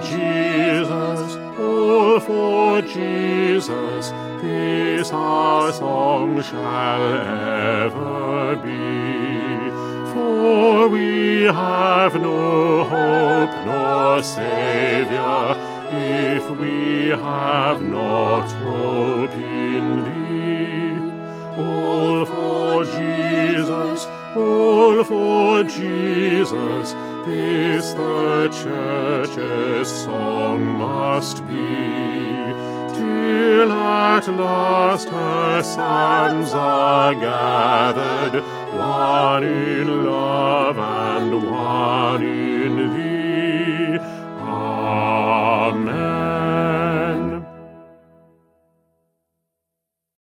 Jesus, all for Jesus, this our song shall ever be. For we have no hope nor Saviour, if we have not hope in thee. All for Jesus, all for Jesus, this the Church's song must be, till at last her sons are gathered, one in love and one in thee. Amen.